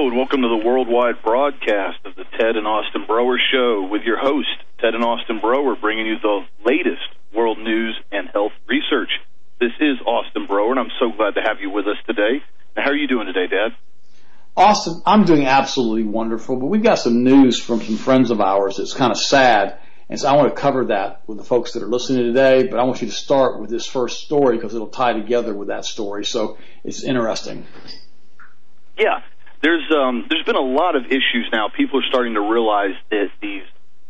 Hello, and welcome to the worldwide broadcast of the Ted and Austin Broer Show with your host, Ted and Austin Broer, bringing you the latest world news and health research. This is Austin Broer, and I'm so glad to have you with us today. Now, how are you doing today, Dad? Austin, I'm doing absolutely wonderful, but we've got some news from some friends of ours that's kind of sad, and so I want to cover that with the folks that are listening today, but I want you to start with this first story because it'll tie together with that story, so it's interesting. Yeah. There's been a lot of issues now. People are starting to realize that the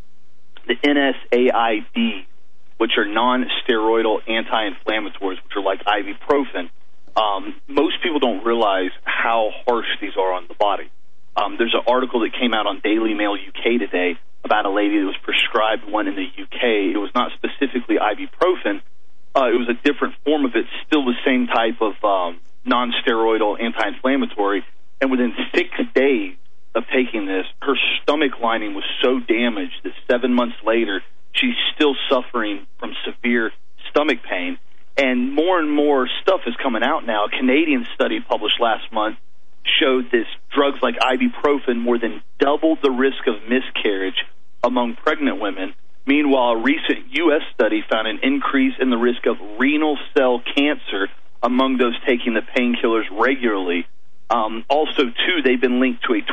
NSAID, which are non-steroidal anti-inflammatories, which are like ibuprofen, most people don't realize how harsh these are on the body. There's an article that came out on Daily Mail UK today about a lady that was prescribed one in the UK. It was not specifically ibuprofen. It was a different form of it, still the same type of non-steroidal anti-inflammatory. And within 6 days of taking this, her stomach lining was so damaged that 7 months later, she's still suffering from severe stomach pain. And more stuff is coming out now. A Canadian study published last month showed this drugs like ibuprofen more than doubled the risk of miscarriage among pregnant women. Meanwhile, a recent U.S. study found an increase in the risk of renal cell cancer among those taking the painkillers regularly. Also, too, they've been linked to a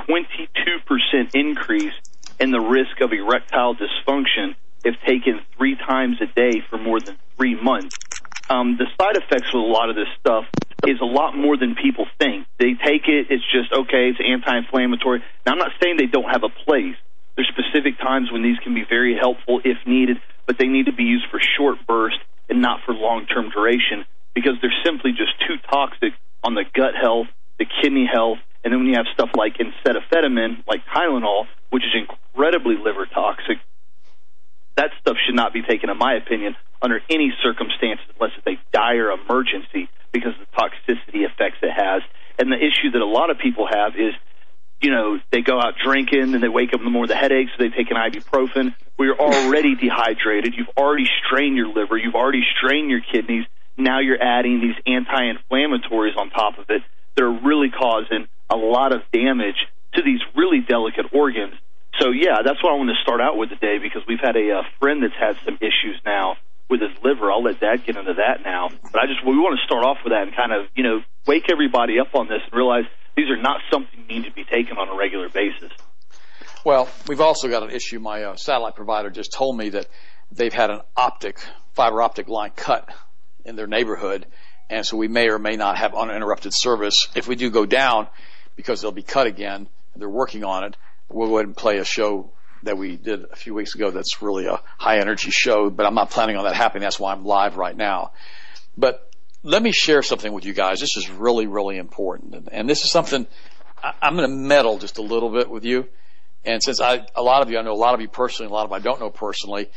22% increase in the risk of erectile dysfunction if taken 3 times a day for more than 3 months. The side effects with a lot of this stuff is a lot more than people think. They take it, it's just, okay, it's anti-inflammatory. Now, I'm not saying they don't have a place. There's specific times when these can be very helpful if needed, but they need to be used for short bursts and not for long-term duration because they're simply just too toxic on the gut health, the kidney health, and then when you have stuff like acetaminophen, like Tylenol, which is incredibly liver toxic, that stuff should not be taken, in my opinion, under any circumstances unless it's a dire emergency because of the toxicity effects it has. And the issue that a lot of people have is, you know, they go out drinking and they wake up in the morning with a headache, so they take an ibuprofen. Well, you're already dehydrated. You've already strained your liver. You've already strained your kidneys. Now you're adding these anti-inflammatories on top of it. They're really causing a lot of damage to these really delicate organs. So, yeah, that's what I want to start out with today because we've had a friend that's had some issues now with his liver. I'll let Dad get into that now. But we want to start off with that and kind of, you know, wake everybody up on this and realize these are not something you need to be taken on a regular basis. Well, we've also got an issue. My satellite provider just told me that they've had an fiber optic line cut in their neighborhood. And so we may or may not have uninterrupted service. If we do go down, because they'll be cut again, they're working on it, we'll go ahead and play a show that we did a few weeks ago that's really a high-energy show, but I'm not planning on that happening. That's why I'm live right now. But let me share something with you guys. This is really, really important. And this is something I'm going to meddle just a little bit with you. And since I know a lot of you personally, a lot of I don't know personally,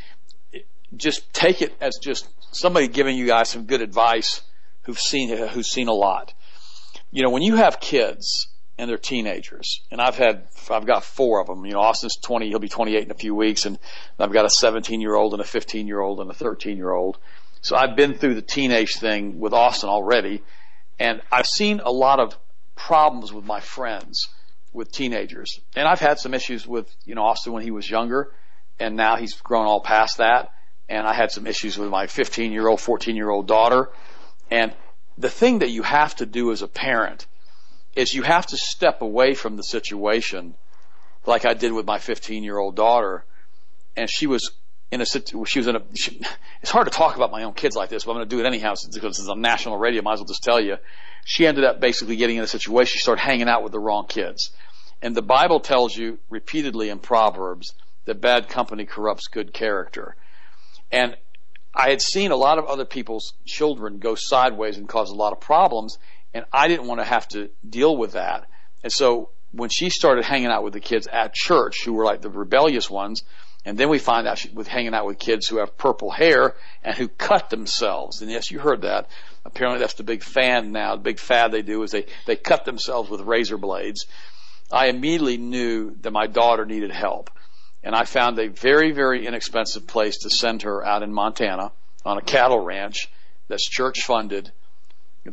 just take it as just somebody giving you guys some good advice who's seen a lot. You know, when you have kids and they're teenagers, and I've got 4 of them. You know, Austin's 20, he'll be 28 in a few weeks, and I've got a 17-year-old and a 15-year-old and a 13-year-old. So I've been through the teenage thing with Austin already, and I've seen a lot of problems with my friends with teenagers. And I've had some issues with, you know, Austin when he was younger, and now he's grown all past that. And I had some issues with my 15-year-old, 14-year-old daughter. And the thing that you have to do as a parent is you have to step away from the situation like I did with my 15-year-old daughter. And it's hard to talk about my own kids like this, but I'm going to do it anyhow because it's on national radio. I might as well just tell you. She ended up basically getting in a situation. She started hanging out with the wrong kids. And the Bible tells you repeatedly in Proverbs that bad company corrupts good character. And I had seen a lot of other people's children go sideways and cause a lot of problems, and I didn't want to have to deal with that. And so when she started hanging out with the kids at church, who were like the rebellious ones, and then we find out she was hanging out with kids who have purple hair and who cut themselves. And yes, you heard that. Apparently that's the big fad now. The big fad they do is they cut themselves with razor blades. I immediately knew that my daughter needed help. And I found a very, very inexpensive place to send her out in Montana on a cattle ranch that's church funded, that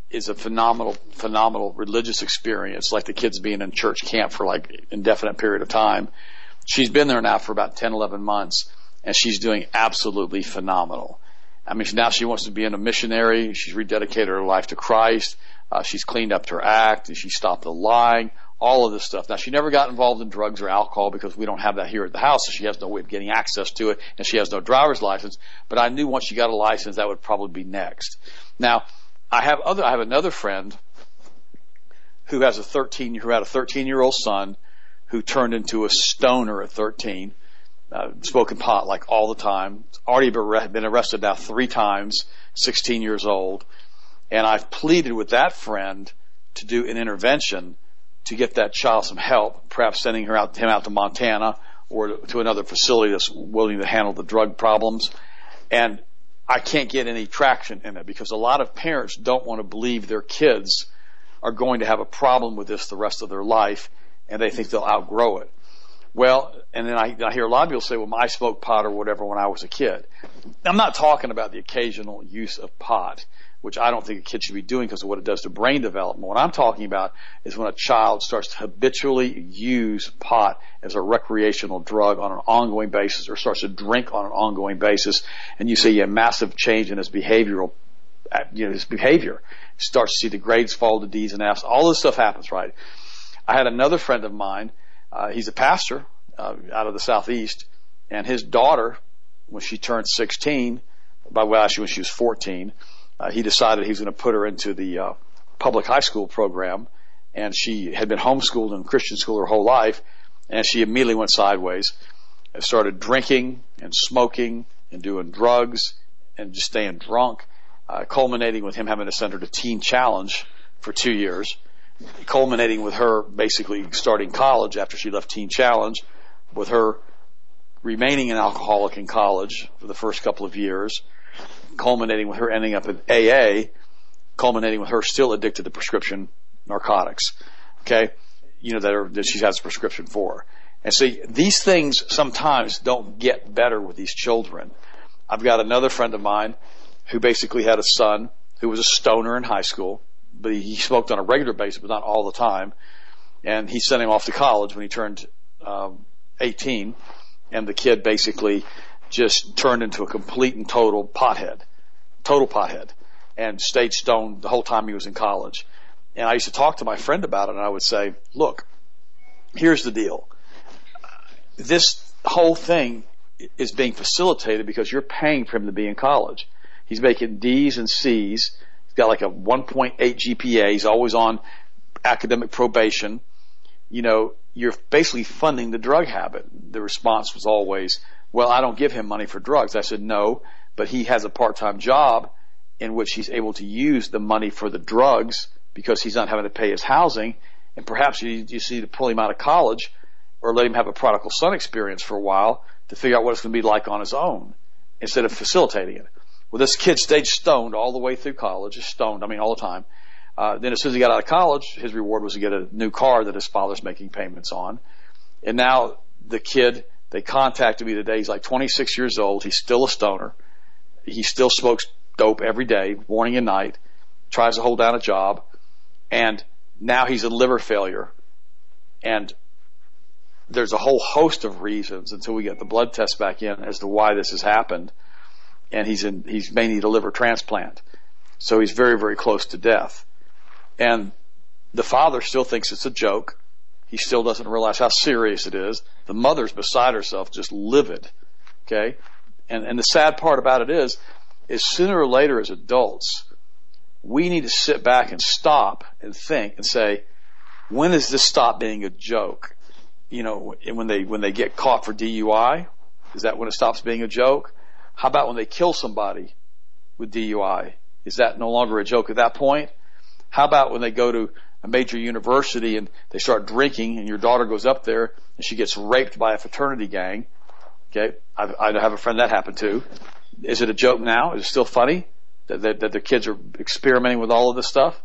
is a phenomenal religious experience, like the kids being in church camp for like indefinite period of time. She's been there now for about 10, 11 months, and she's doing absolutely phenomenal. I mean, now she wants to be a missionary. She's rededicated her life to Christ. She's cleaned up her act. She stopped the lying, all of this stuff. Now, she never got involved in drugs or alcohol because we don't have that here at the house, so she has no way of getting access to it, and she has no driver's license. But I knew once she got a license, that would probably be next. Now, I have another friend who had a 13-year-old son who turned into a stoner at 13, smoking pot like all the time. Already been arrested now 3 times, 16 years old. And I've pleaded with that friend to do an intervention to get that child some help, perhaps sending him out to Montana or to another facility that's willing to handle the drug problems. And I can't get any traction in it because a lot of parents don't want to believe their kids are going to have a problem with this the rest of their life, and they think they'll outgrow it. Well, and then I hear a lot of people say, well, I smoked pot or whatever when I was a kid. I'm not talking about the occasional use of pot, which I don't think a kid should be doing because of what it does to brain development. What I'm talking about is when a child starts to habitually use pot as a recreational drug on an ongoing basis or starts to drink on an ongoing basis, and you see a massive change in his behavior. Starts to see the grades fall to D's and F's. All this stuff happens, right? I had another friend of mine. He's a pastor out of the Southeast, and his daughter, when she turned 16, when she was 14, he decided he was going to put her into the public high school program, and she had been homeschooled in Christian school her whole life, and she immediately went sideways and started drinking and smoking and doing drugs and just staying drunk, culminating with him having to send her to Teen Challenge for 2 years, culminating with her basically starting college after she left Teen Challenge, with her remaining an alcoholic in college for the first couple of years, culminating with her ending up in AA, culminating with her still addicted to prescription narcotics, okay, that she has a prescription for. And see, these things sometimes don't get better with these children. I've got another friend of mine who basically had a son who was a stoner in high school, but he smoked on a regular basis, but not all the time. And he sent him off to college when he turned 18, and the kid basically just turned into a complete and total pothead, and stayed stoned the whole time he was in college. And I used to talk to my friend about it, and I would say, look, here's the deal. This whole thing is being facilitated because you're paying for him to be in college. He's making D's and C's. He's got like a 1.8 GPA. He's always on academic probation. You're basically funding the drug habit. The response was always, well, I don't give him money for drugs. I said, no, but he has a part-time job in which he's able to use the money for the drugs because he's not having to pay his housing. And perhaps you just need to pull him out of college or let him have a prodigal son experience for a while to figure out what it's going to be like on his own instead of facilitating it. Well, this kid stayed stoned all the way through college, just stoned, all the time. Then as soon as he got out of college, his reward was to get a new car that his father's making payments on. And now the kid, they contacted me today. He's like 26 years old. He's still a stoner. He still smokes dope every day, morning and night, tries to hold down a job. And now he's in liver failure. And there's a whole host of reasons until we get the blood test back in as to why this has happened. And he may need a liver transplant. So he's very, very close to death. And the father still thinks it's a joke. He still doesn't realize how serious it is. The mother's beside herself, just livid. Okay? And the sad part about it is sooner or later as adults, we need to sit back and stop and think and say, when does this stop being a joke? When they get caught for DUI, is that when it stops being a joke? How about when they kill somebody with DUI? Is that no longer a joke at that point? How about when they go to a major university and they start drinking and your daughter goes up there and she gets raped by a fraternity gang? Okay, I have a friend that happened to. Is it a joke now? Is it still funny that their kids are experimenting with all of this stuff?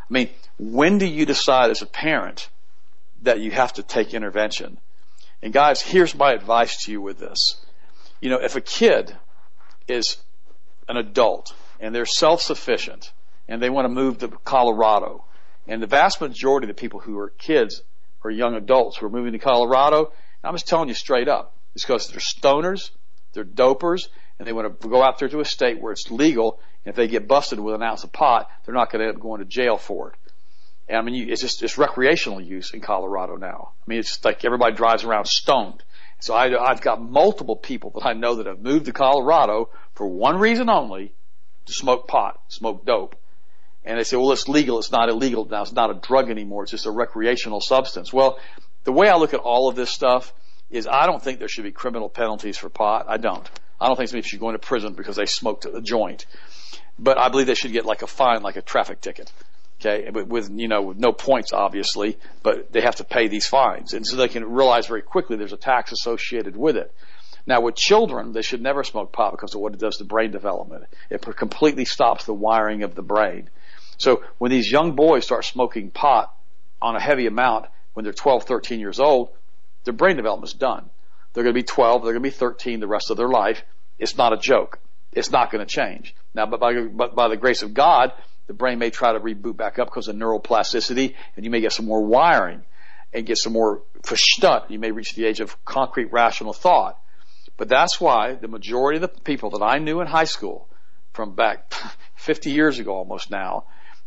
When do you decide as a parent that you have to take intervention? And guys, here's my advice to you with this. If a kid is an adult and they're self-sufficient and they want to move to Colorado. And the vast majority of the people who are kids or young adults who are moving to Colorado, I'm just telling you straight up, it's because they're stoners, they're dopers, and they want to go out there to a state where it's legal, and if they get busted with an ounce of pot, they're not going to end up going to jail for it. And I mean, it's recreational use in Colorado now. I mean, it's like everybody drives around stoned. So I've got multiple people that I know that have moved to Colorado for one reason only, to smoke pot, smoke dope. And they say, well, it's legal, it's not illegal now, it's not a drug anymore, it's just a recreational substance. Well, the way I look at all of this stuff is I don't think there should be criminal penalties for pot. I don't think somebody should go into prison because they smoked a joint. But I believe they should get like a fine, like a traffic ticket. Okay, but with no points, obviously, but they have to pay these fines. And so they can realize very quickly there's a tax associated with it. Now, with children, they should never smoke pot because of what it does to brain development. It completely stops the wiring of the brain. So when these young boys start smoking pot on a heavy amount when they're 12, 13 years old, their brain development's done. They're going to be 12, they're going to be 13 the rest of their life. It's not a joke. It's not going to change. Now, but by the grace of God, the brain may try to reboot back up because of neuroplasticity, and you may get some more wiring and get some more verstand. You may reach the age of concrete rational thought. But that's why the majority of the people that I knew in high school from back 50 years ago almost now,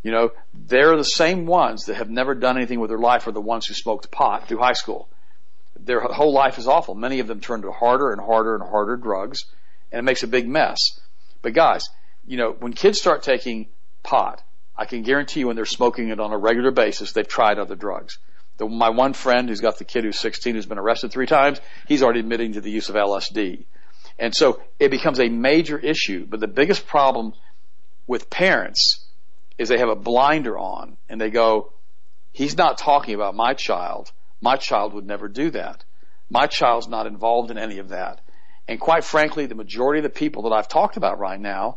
they're the same ones that have never done anything with their life are the ones who smoked pot through high school. Their whole life is awful. Many of them turn to harder and harder and harder drugs, and it makes a big mess. But guys, when kids start taking pot, I can guarantee you when they're smoking it on a regular basis, they've tried other drugs. My one friend who's got the kid who's 16 who's been arrested 3 times, he's already admitting to the use of LSD. And so it becomes a major issue. But the biggest problem with parents is they have a blinder on and they go, he's not talking about my child. My child would never do that. My child's not involved in any of that. And quite frankly, the majority of the people that I've talked about right now,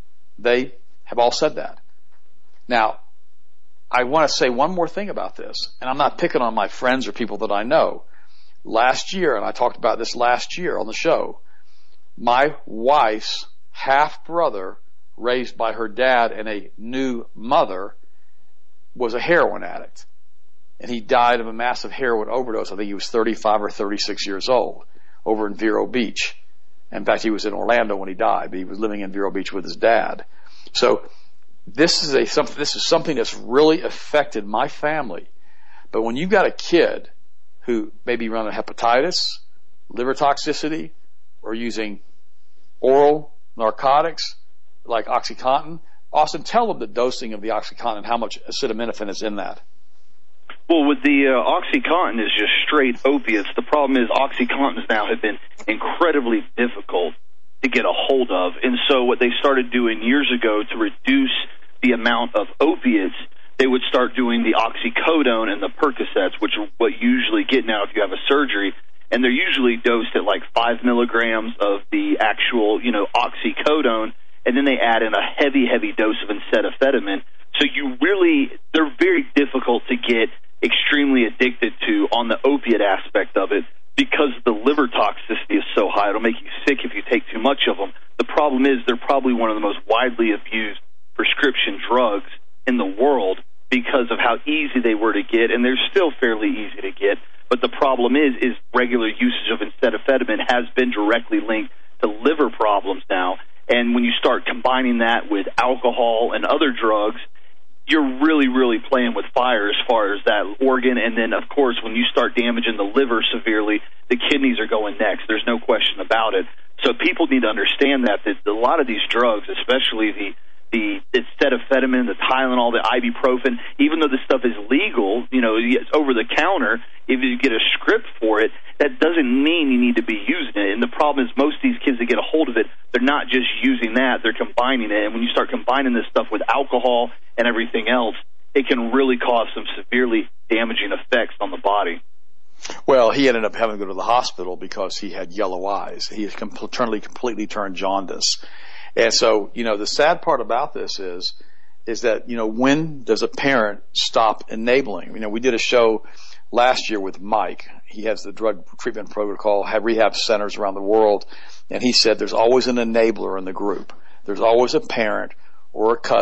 they have all said that. Now, I want to say one more thing about this, and I'm not picking on my friends or people that I know. Last year, and I talked about this last year on the show, my wife's half-brother, raised by her dad and a new mother, was a heroin addict. And he died of a massive heroin overdose. I think he was 35 or 36 years old over in Vero Beach. In fact, he was in Orlando when he died, but he was living in Vero Beach with his dad. So this is something that's really affected my family. But when you've got a kid who may be running hepatitis, liver toxicity, or using oral narcotics like OxyContin, Austin, tell them the dosing of the OxyContin and how much acetaminophen is in that. Well, with the OxyContin is just straight opiates. The problem is OxyContins now have been incredibly difficult to get a hold of. And so what they started doing years ago to reduce the amount of opiates, they would start doing the oxycodone and the Percocets, which are what you usually get now if you have a surgery. And they're usually dosed at like 5 milligrams of the actual, oxycodone, and then they add in a heavy, heavy dose of acetaminophen. So they're very difficult to get extremely addicted to on the opiate aspect of it because the liver toxicity is so high. It'll make you sick if you take too much of them. The problem is they're probably one of the most widely abused prescription drugs in the world because of how easy they were to get, and they're still fairly easy to get. But the problem is regular usage of acetaminophen has been directly linked to liver problems now. And when you start combining that with alcohol and other drugs, you're really, really playing with fire as far as that organ. And then, of course, when you start damaging the liver severely, the kidneys are going next. There's no question about it. So people need to understand that a lot of these drugs, especially the acetaminophen, the Tylenol, the ibuprofen, even though this stuff is legal, it's over the counter, if you get a script for it, that doesn't mean you need to be using it. And the problem is most of these kids that get a hold of it, they're not just using that, they're combining it. And when you start combining this stuff with alcohol and everything else, it can really cause some severely damaging effects on the body. Well, he ended up having to go to the hospital because he had yellow eyes. He had completely turned jaundice. And so, the sad part about this is that, when does a parent stop enabling? We did a show last year with Mike. He has the drug treatment protocol, have rehab centers around the world. And he said there's always an enabler in the group. There's always a parent or a cousin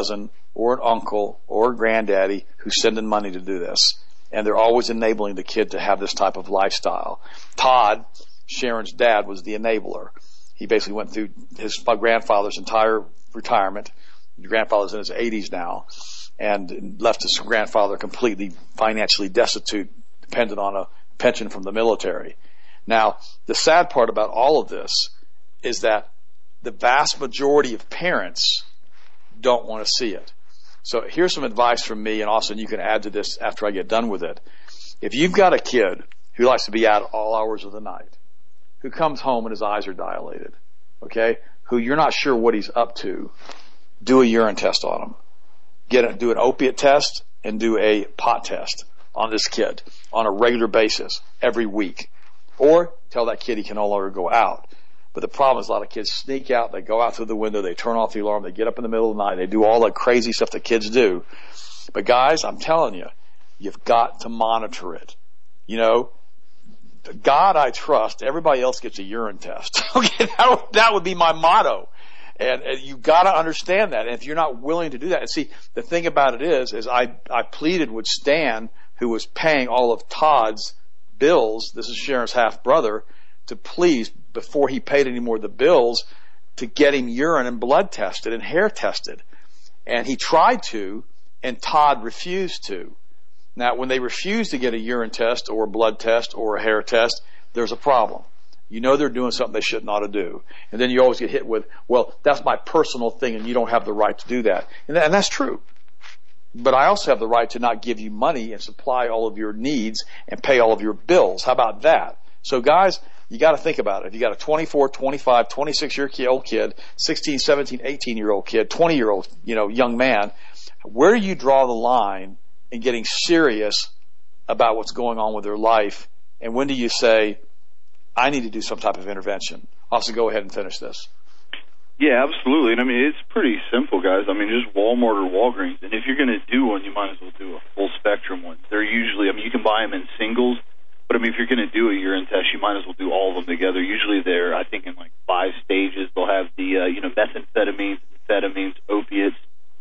or an uncle or a granddaddy who's sending money to do this. And they're always enabling the kid to have this type of lifestyle. Todd, Sharon's dad, was the enabler. He basically went through his grandfather's entire retirement. His grandfather's in his 80s now, and left his grandfather completely financially destitute, dependent on a pension from the military. Now, the sad part about all of this is that the vast majority of parents don't want to see it. So here's some advice from me, and Austin, you can add to this after I get done with it. If you've got a kid who likes to be out at all hours of the night, who comes home and his eyes are dilated, okay, who you're not sure what he's up to, do a urine test on him. Do an opiate test and do a pot test on this kid on a regular basis every week. Or tell that kid he can no longer go out. But the problem is a lot of kids sneak out, they go out through the window, they turn off the alarm, they get up in the middle of the night, they do all that crazy stuff that kids do. But guys, I'm telling you, you've got to monitor it. You know, God I trust, everybody else gets a urine test. Okay, that would be my motto. And you've got to understand that. And if you're not willing to do that, and see, the thing about it is I pleaded with Stan, who was paying all of Todd's bills, this is Sharon's half brother, to please, before he paid any more of the bills, to get him urine and blood tested and hair tested. And he tried to, and Todd refused to. Now, when they refuse to get a urine test or a blood test or a hair test, there's a problem. You know they're doing something they shouldn't ought to do. And then you always get hit with, well, that's my personal thing and you don't have the right to do that. And that's true. But I also have the right to not give you money and supply all of your needs and pay all of your bills. How about that? So guys, you got to think about it. If you got a 24, 25, 26-year-old kid, 16, 17, 18-year-old kid, 20-year-old, young man, where do you draw the line in getting serious about what's going on with their life? And when do you say, I need to do some type of intervention? Also, go ahead and finish this. Yeah, absolutely. And I mean, it's pretty simple, guys. I mean, just Walmart or Walgreens. And if you're going to do one, you might as well do a full spectrum one. They're usually, you can buy them in singles, but if you're going to do a urine test, you might as well do all of them together. Usually they're, I think, in like 5 stages. They'll have the, methamphetamines, amphetamines, opiates,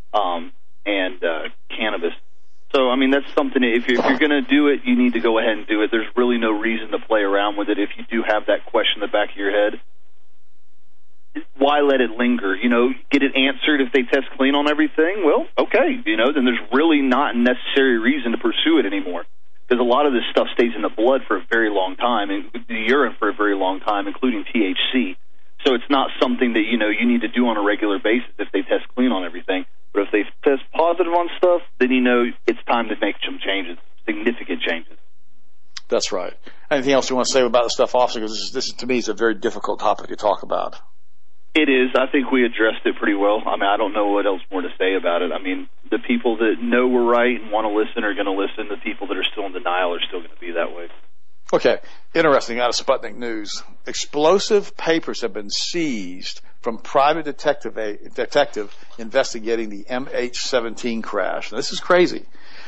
and cannabis. So, that's something, if you're going to do it, you need to go ahead and do it. There's really no reason to play around with it. If you do have that question in the back of your head, why let it linger? Get it answered if they test clean on everything. Well, okay, then there's really not a necessary reason to pursue it anymore. Because a lot of this stuff stays in the blood for a very long time, and the urine for a very long time, including THC. So it's not something that, you need to do on a regular basis if they test clean on everything. But if they test positive on stuff, then it's time to make some changes, significant changes. That's right. Anything else you want to say about the stuff, Officer? Because this to me, is a very difficult topic to talk about. It is. I think we addressed it pretty well. I don't know what else more to say about it. The people that know we're right and want to listen are going to listen. The people that are still in denial are still going to be that way. Okay. Interesting. Out of Sputnik News. Explosive papers have been seized from private detective investigating the MH17 crash. Now, this is crazy.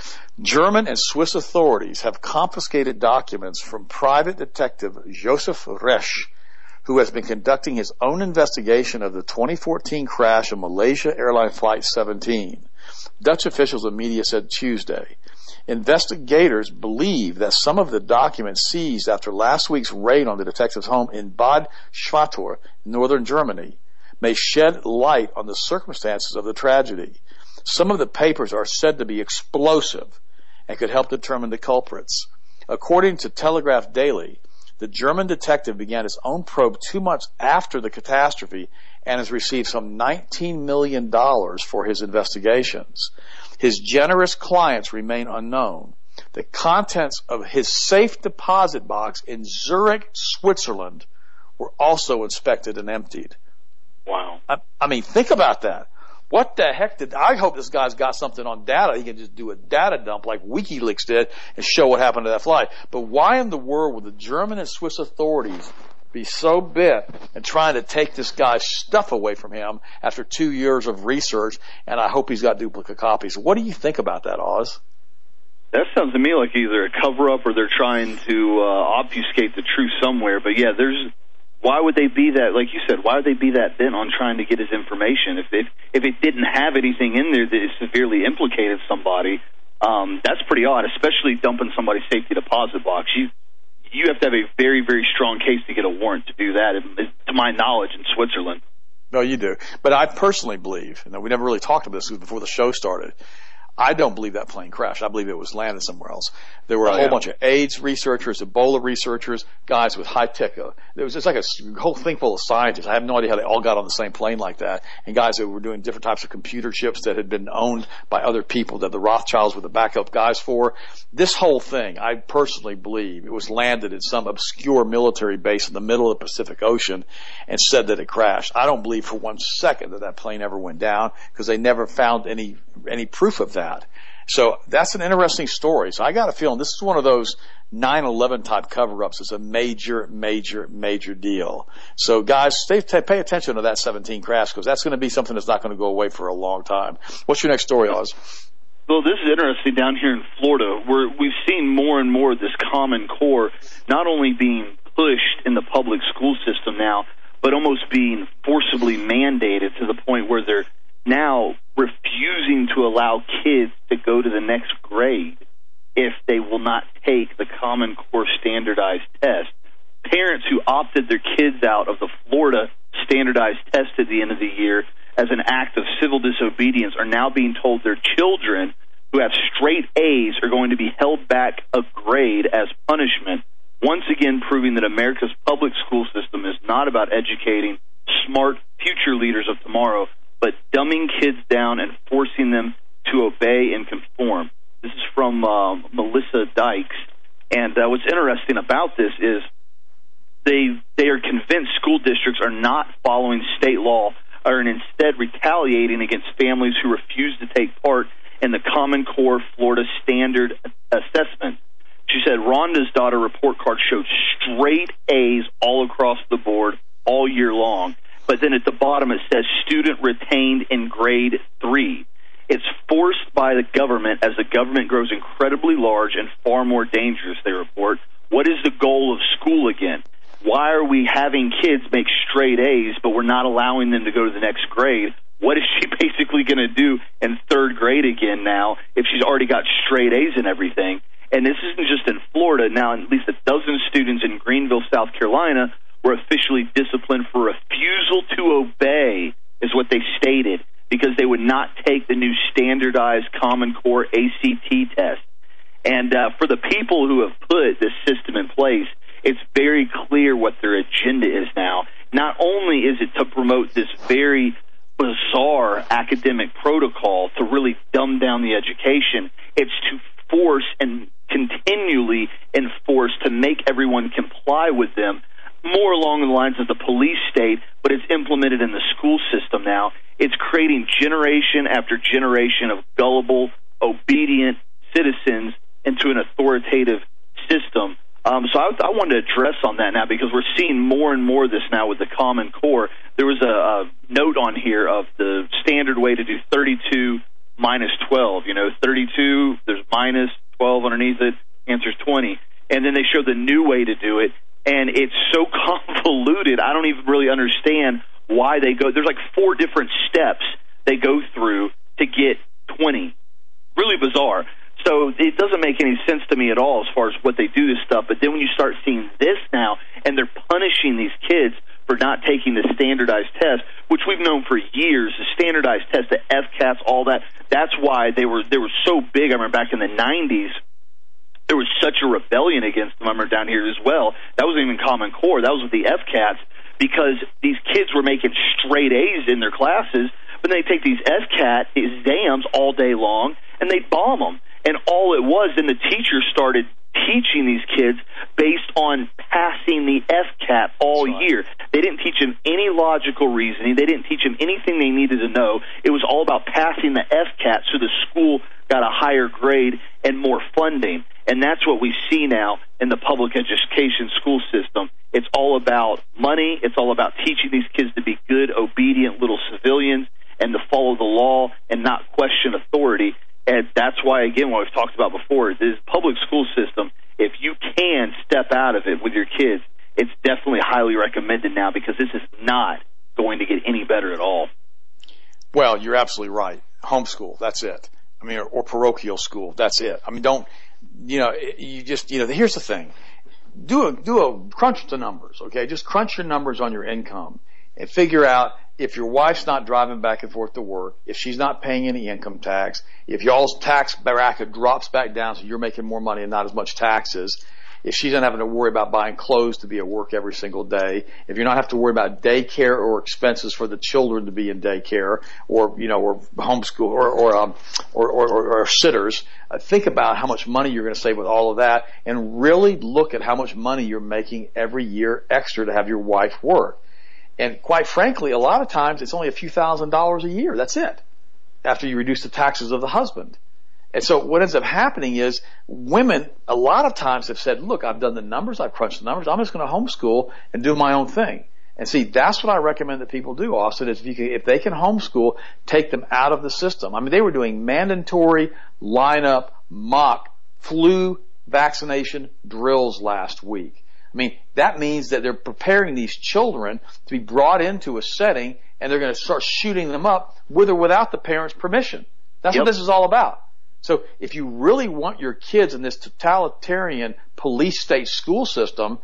German and Swiss authorities have confiscated documents from private detective Joseph Resch, who has been conducting his own investigation of the 2014 crash of Malaysia Airlines Flight 17. Dutch officials and media said Tuesday. Investigators believe that some of the documents seized after last week's raid on the detective's home in Bad Schwartau, northern Germany, may shed light on the circumstances of the tragedy. Some of the papers are said to be explosive and could help determine the culprits. According to Telegraph Daily, the German detective began his own probe 2 months after the catastrophe and has received some $19 million for his investigations. His generous clients remain unknown. The contents of his safe deposit box in Zurich, Switzerland, were also inspected and emptied. Wow. Think about that. What the heck I hope this guy's got something on data. He can just do a data dump like WikiLeaks did and show what happened to that flight. But why in the world would the German and Swiss authorities be so bent in trying to take this guy's stuff away from him after 2 years of research? And I hope he's got duplicate copies. What do you think about that, Oz? That sounds to me like either a cover-up or they're trying to obfuscate the truth somewhere. But yeah, there's why would they be that, like you said, why would they be that bent on trying to get his information? If it didn't have anything in there that severely implicated somebody, that's pretty odd, especially dumping somebody's safety deposit box. You have to have a very, very strong case to get a warrant to do that, to my knowledge, in Switzerland. No, you do. But I personally believe, we never really talked about this before the show started, I don't believe that plane crashed. I believe it was landed somewhere else. There were a whole bunch of AIDS researchers, Ebola researchers, guys with high-tech. There was just like a whole thing full of scientists. I have no idea how they all got on the same plane like that. And guys that were doing different types of computer chips that had been owned by other people that the Rothschilds were the backup guys for. This whole thing, I personally believe, it was landed at some obscure military base in the middle of the Pacific Ocean and said that it crashed. I don't believe for 1 second that plane ever went down because they never found any proof of that. So that's an interesting story. So I got a feeling this is one of those 9/11 type cover-ups. It's a major, major, major deal. So guys, pay attention to that 17 crash because that's going to be something that's not going to go away for a long time. What's your next story, Oz? Well, this is interesting down here in Florida, where we've seen more and more of this Common Core not only being pushed in the public school system now, but almost being forcibly mandated to the point where they're now refusing to allow kids to go to the next grade if they will not take the Common Core standardized test. Parents who opted their kids out of the Florida standardized test at the end of the year as an act of civil disobedience are now being told their children who have straight A's are going to be held back a grade as punishment, once again proving that America's public school system is not about educating smart future leaders of tomorrow, but dumbing kids down and forcing them to obey and conform. This is from Melissa Dykes. And what's interesting about this is they are convinced school districts are not following state law, or instead retaliating against families who refuse to take part in the Common Core Florida Standard Assessment. She said Rhonda's daughter report card showed straight A's all across the board all year long. But then at the bottom it says student retained in grade 3. It's forced by the government as the government grows incredibly large and far more dangerous, they report. What is the goal of school again? Why are we having kids make straight A's, but we're not allowing them to go to the next grade? What is she basically going to do in third grade again now if she's already got straight A's and everything? And this isn't just in Florida. Now, at least a dozen students in Greenville, South Carolina, were officially disciplined for refusal to obey, is what they stated, because they would not take the new standardized Common Core ACT test. And for the people who have put this system in place, it's very clear what their agenda is now. Not only is it to promote this very bizarre academic protocol to really dumb down the education, it's to force and continually enforce to make everyone comply with them, more along the lines of the police state, but it's implemented in the school system now. It's creating generation after generation of gullible, obedient citizens into an authoritative system. So I wanted to address on that now because we're seeing more and more of this now with the Common Core. There was a note on here of the standard way to do 32 minus 12. 32, there's minus 12 underneath it, answer's 20. And then they show the new way to do it, and it's so convoluted, I don't even really understand why they go. There's like 4 different steps they go through to get 20. Really bizarre. So it doesn't make any sense to me at all as far as what they do this stuff. But then when you start seeing this now, and they're punishing these kids for not taking the standardized test, which we've known for years, the standardized test, the FCATs, all that, that's why they were so big. I remember back in the 90s, there was such a rebellion against them. I remember down here as well. That wasn't even Common Core. That was with the FCATs, because these kids were making straight A's in their classes, but they take these FCAT exams all day long, and they bomb them. And all it was, then the teachers started teaching these kids based on passing the FCAT all year. They didn't teach them any logical reasoning. They didn't teach them anything they needed to know. It was all about passing the FCAT so the school got a higher grade and more funding. And that's what we see now in the public education school system. It's all about money. It's all about teaching these kids to be good, obedient little civilians and to follow the law and not question authority. And that's why, again, what we've talked about before, this public school system, if you can step out of it with your kids, it's definitely highly recommended now because this is not going to get any better at all. Well, you're absolutely right. Homeschool, that's it. I mean, or parochial school, that's it. I mean, don't, here's the thing. Do a crunch the numbers, okay? Just crunch your numbers on your income and figure out if your wife's not driving back and forth to work, if she's not paying any income tax, if y'all's tax bracket drops back down so you're making more money and not as much taxes, if she's not having to worry about buying clothes to be at work every single day, if you're not having to worry about daycare or expenses for the children to be in daycare or homeschool or sitters, think about how much money you're going to save with all of that and really look at how much money you're making every year extra to have your wife work. And quite frankly, a lot of times it's only a few $1,000s a year. That's it. After you reduce the taxes of the husband. And so what ends up happening is women a lot of times have said, look, I've done the numbers, I've crunched the numbers, I'm just going to homeschool and do my own thing. And see, that's what I recommend that people do, Austin, is if they can homeschool, take them out of the system. I mean, they were doing mandatory lineup, mock, flu vaccination drills last week. I mean, that means that they're preparing these children to be brought into a setting and they're going to start shooting them up with or without the parents' permission. That's what this is all about. So if you really want your kids in this totalitarian police state school system,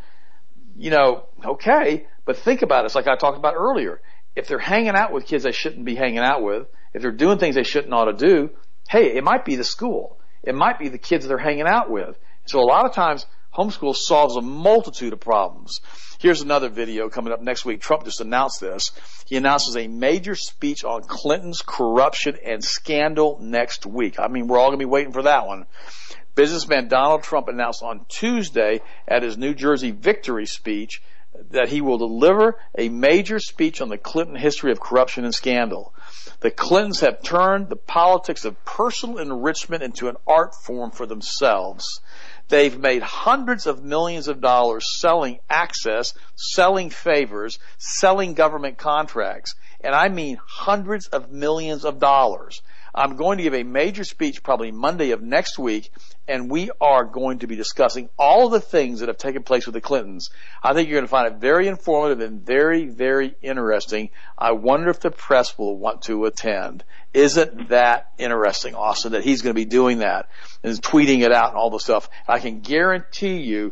okay, but think about it. It's like I talked about earlier. If they're hanging out with kids they shouldn't be hanging out with, if they're doing things they shouldn't ought to do, hey, it might be the school. It might be the kids they're hanging out with. So a lot of times homeschool solves a multitude of problems. Here's another video coming up next week. Trump just announced this. He announces a major speech on Clinton's corruption and scandal next week. I mean, we're all going to be waiting for that one. Businessman Donald Trump announced on Tuesday at his New Jersey victory speech that he will deliver a major speech on the Clinton history of corruption and scandal. The Clintons have turned the politics of personal enrichment into an art form for themselves. They've made hundreds of millions of dollars selling access, selling favors, selling government contracts. And I mean hundreds of millions of dollars. I'm going to give a major speech probably Monday of next week, and we are going to be discussing all of the things that have taken place with the Clintons. I think you're going to find it very informative and very, very interesting. I wonder if the press will want to attend. Isn't that interesting, Austin, that he's going to be doing that and tweeting it out and all the stuff? I can guarantee you,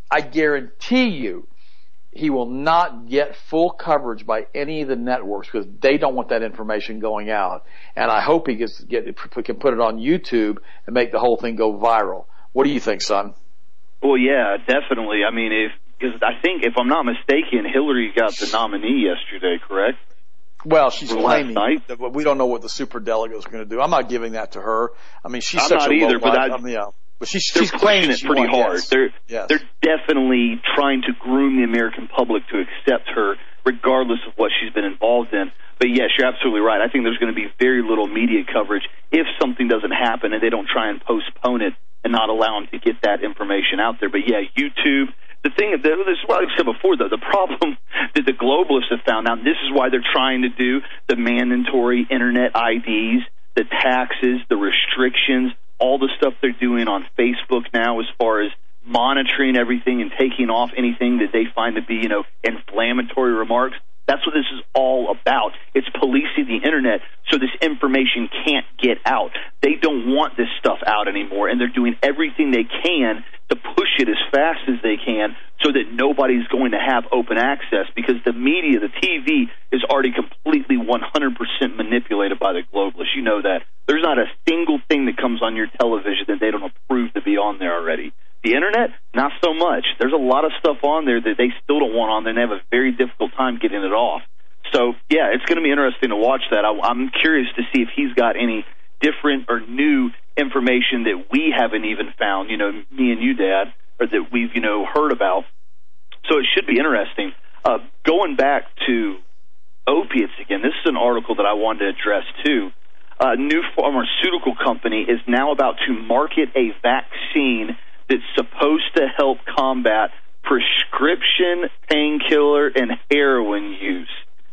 he will not get full coverage by any of the networks because they don't want that information going out. And I hope he can put it on YouTube and make the whole thing go viral. What do you think, son? Well, yeah, definitely. I mean, because I think, if I'm not mistaken, Hillary got the nominee yesterday, correct? Well, she's claiming that, but we don't know what the superdelegates are going to do. I'm not giving that to her. I mean, she's such a low life. But she's claiming it pretty hard. Yes. They're definitely trying to groom the American public to accept her, regardless of what she's been involved in. But yes, you're absolutely right. I think there's going to be very little media coverage if something doesn't happen and they don't try and postpone it and not allow them to get that information out there. But yeah, YouTube. This is what I've said before, though. The problem that the globalists have found out, and this is why they're trying to do the mandatory internet IDs, the taxes, the restrictions, all the stuff they're doing on Facebook now as far as monitoring everything and taking off anything that they find to be, inflammatory remarks. That's what this is all about. It's policing the internet so this information can't get out. They don't want this stuff out anymore, and they're doing everything they can to push it as fast as they can so that nobody's going to have open access because the media, the TV, is already completely 100% manipulated by the globalists. You know that. There's not a single thing that comes on your television that they don't approve to be on there already. The internet, not so much. There's a lot of stuff on there that they still don't want on there, and they have a very difficult time getting it off. So, yeah, it's going to be interesting to watch that. I'm curious to see if he's got any different or new information that we haven't even found, me and you, Dad, or that we've, heard about. So it should be interesting. Going back to opiates again, this is an article that I wanted to address, too. A new pharmaceutical company is now about to market a vaccine that's supposed to help combat prescription painkiller and heroin use.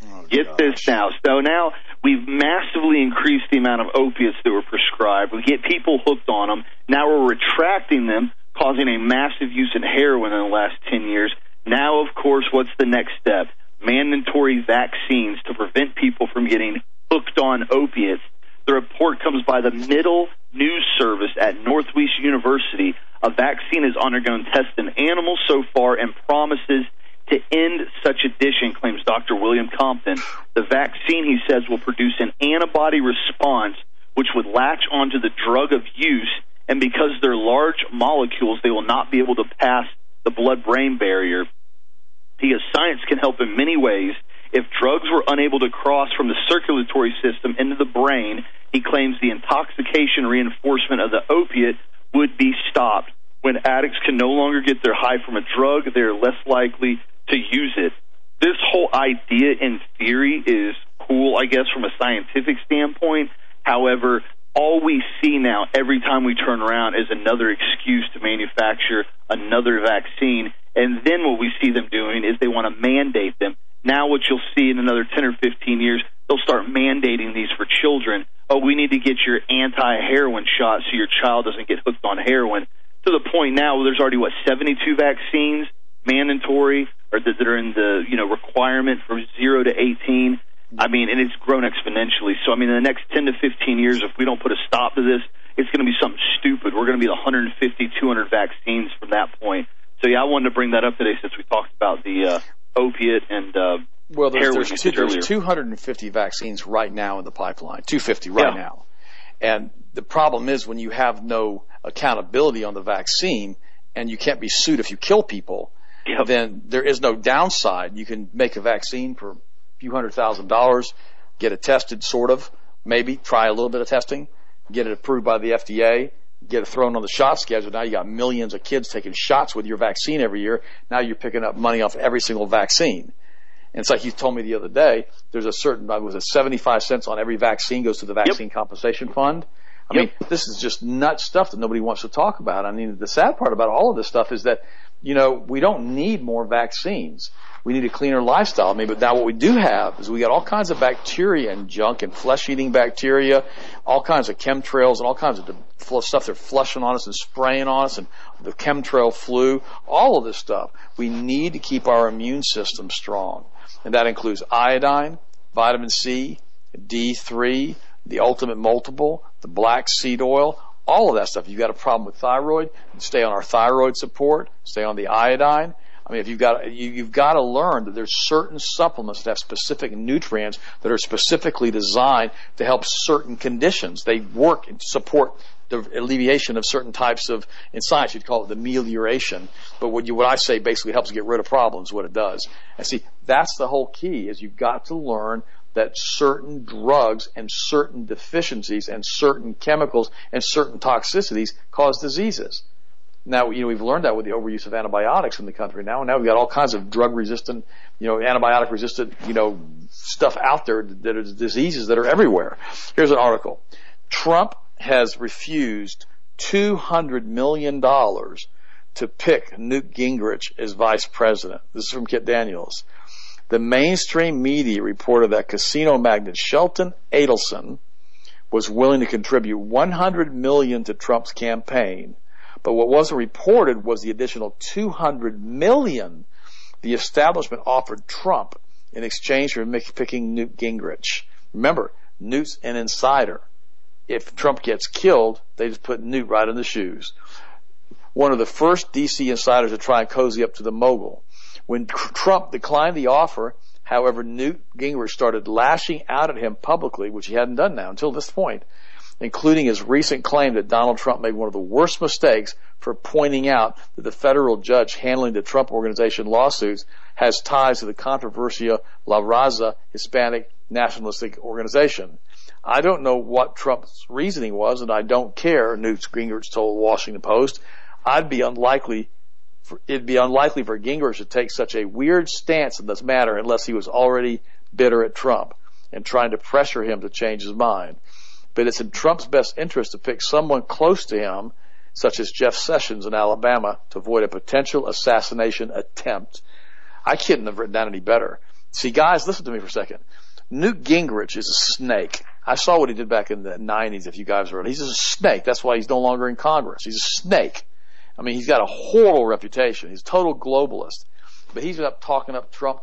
Get this now. So now we've massively increased the amount of opiates that were prescribed. We get people hooked on them. Now we're retracting them, causing a massive use in heroin in the last 10 years. Now, of course, what's the next step? Mandatory vaccines to prevent people from getting hooked on opiates. The report comes by the Middle News Service at Northwest University. A vaccine has undergone tests in animals so far and promises to end such addiction, claims Dr. William Compton. The vaccine, he says, will produce an antibody response which would latch onto the drug of use, and because they're large molecules, they will not be able to pass the blood-brain barrier. He says science can help in many ways. If drugs were unable to cross from the circulatory system into the brain, he claims the intoxication reinforcement of the opiate would be stopped. When addicts can no longer get their high from a drug, they're less likely to use it. This whole idea in theory is cool, I guess, from a scientific standpoint. However, all we see now every time we turn around is another excuse to manufacture another vaccine. And then what we see them doing is they want to mandate them. Now what you'll see in another 10 or 15 years, they'll start mandating these for children. Oh, we need to get your anti-heroin shot so your child doesn't get hooked on heroin. To the point now where there's already, 72 vaccines mandatory or that are in the requirement for 0 to 18. I mean, and it's grown exponentially. So, I mean, in the next 10 to 15 years, if we don't put a stop to this, it's going to be something stupid. We're going to be 150, 200 vaccines from that point. So, yeah, I wanted to bring that up today since we talked about the opiate and well, there's 250 vaccines right now in the pipeline, 250 right now. And the problem is when you have no accountability on the vaccine and you can't be sued if you kill people, then there is no downside. You can make a vaccine for few $100,000, get it tested, sort of, maybe try a little bit of testing, get it approved by the FDA, get it thrown on the shot schedule. Now you got millions of kids taking shots with your vaccine every year. Now you're picking up money off every single vaccine. And it's like you told me the other day, there's a certain, was it 75 cents on every vaccine goes to the Vaccine Compensation Fund? I mean, this is just nuts stuff that nobody wants to talk about. I mean, the sad part about all of this stuff is that, we don't need more vaccines. We need a cleaner lifestyle. I mean, but now what we do have is we got all kinds of bacteria and junk and flesh-eating bacteria, all kinds of chemtrails and all kinds of stuff they're flushing on us and spraying on us and the chemtrail flu, all of this stuff. We need to keep our immune system strong. And that includes iodine, vitamin C, D3, the ultimate multiple, the black seed oil, all of that stuff. If you've got a problem with thyroid, stay on our thyroid support, stay on the iodine. I mean, if you've got to learn that there's certain supplements that have specific nutrients that are specifically designed to help certain conditions. They work and support the alleviation of certain types of, in science you'd call it the amelioration. But what I say basically helps get rid of problems, what it does. And see, that's the whole key, is you've got to learn that certain drugs and certain deficiencies and certain chemicals and certain toxicities cause diseases. Now, we've learned that with the overuse of antibiotics in the country now, and now we've got all kinds of drug-resistant, antibiotic-resistant, stuff out there that are diseases that are everywhere. Here's an article. Trump has refused $200 million to pick Newt Gingrich as vice president. This is from Kit Daniels. The mainstream media reported that casino magnate Shelton Adelson was willing to contribute $100 million to Trump's campaign. But what wasn't reported was the additional $200 million the establishment offered Trump in exchange for picking Newt Gingrich. Remember, Newt's an insider. If Trump gets killed, they just put Newt right in the shoes. One of the first D.C. insiders to try and cozy up to the mogul. When Trump declined the offer, however, Newt Gingrich started lashing out at him publicly, which he hadn't done now until this point, including his recent claim that Donald Trump made one of the worst mistakes for pointing out that the federal judge handling the Trump Organization lawsuits has ties to the controversial La Raza Hispanic nationalistic organization. I don't know what Trump's reasoning was, and I don't care, Newt Gingrich told Washington Post. It'd be unlikely for Gingrich to take such a weird stance in this matter unless he was already bitter at Trump and trying to pressure him to change his mind. But it's in Trump's best interest to pick someone close to him, such as Jeff Sessions in Alabama, to avoid a potential assassination attempt. I couldn't have written down any better. See, guys, listen to me for a second. Newt Gingrich is a snake. I saw what he did back in the 90s, if you guys read. He's a snake. That's why he's no longer in Congress. He's a snake. I mean, he's got a horrible reputation. He's a total globalist. but he's up talking up Trump.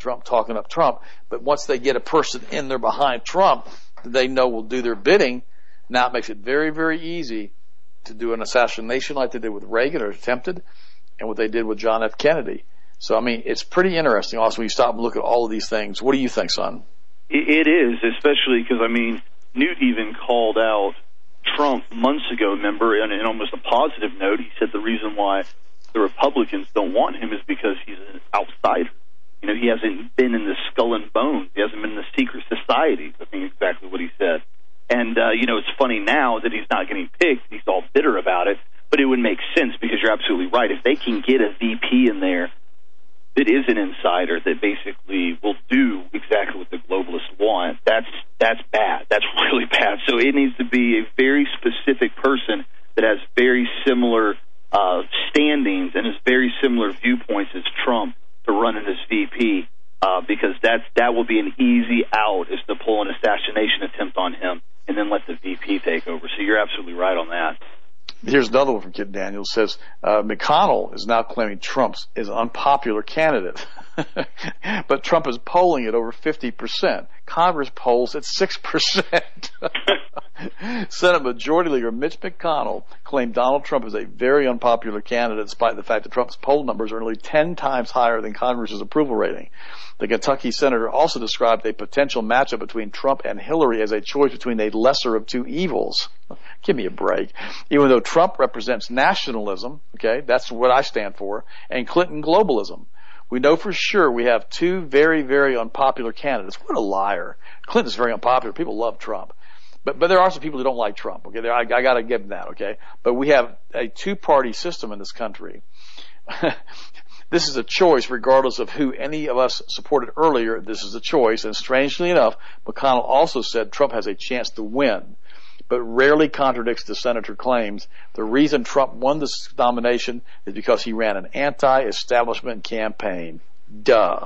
But once they get a person in there behind Trump that they know will do their bidding, now it makes it very, very easy to do an assassination like they did with Reagan or attempted, and what they did with John F. Kennedy. So, I mean, it's pretty interesting also when you stop and look at all of these things. What do you think, son? It is, especially because, I mean, Newt even called out Trump months ago, remember, in almost a positive note. He said the reason why the Republicans don't want him is because he's an outsider. You know, he hasn't been in the skull and bones. He hasn't been in the secret societies. I think exactly what he said. And, you know, it's funny now that he's not getting picked. He's all bitter about it. But it would make sense because you're absolutely right. If they can get a VP in there that is an insider that basically will do exactly what the globalists want, that's bad. That's really bad. So it needs to be a very specific person that has very similar standings and has very similar viewpoints as Trump to run in as VP, because that will be an easy out, is to pull an assassination attempt on him and then let the VP take over. So you're absolutely right on that. Here's another one from Kit Daniels. Says McConnell is now claiming Trump is an unpopular candidate, but Trump is polling at over 50%. Congress polls at 6%. Senate Majority Leader Mitch McConnell claimed Donald Trump is a very unpopular candidate, despite the fact that Trump's poll numbers are nearly 10 times higher than Congress's approval rating. The Kentucky senator also described a potential matchup between Trump and Hillary as a choice between a lesser of two evils. Give me a break. Even though Trump represents nationalism, okay, that's what I stand for, and Clinton globalism. We know for sure we have two very, very unpopular candidates. What a liar. Clinton's very unpopular. People love Trump. But there are some people who don't like Trump, okay? I got to give them that, okay? But we have a two-party system in this country. This is a choice regardless of who any of us supported earlier. This is a choice. And strangely enough, McConnell also said Trump has a chance to win, but rarely contradicts the senator claims. The reason Trump won this nomination is because he ran an anti-establishment campaign. Duh.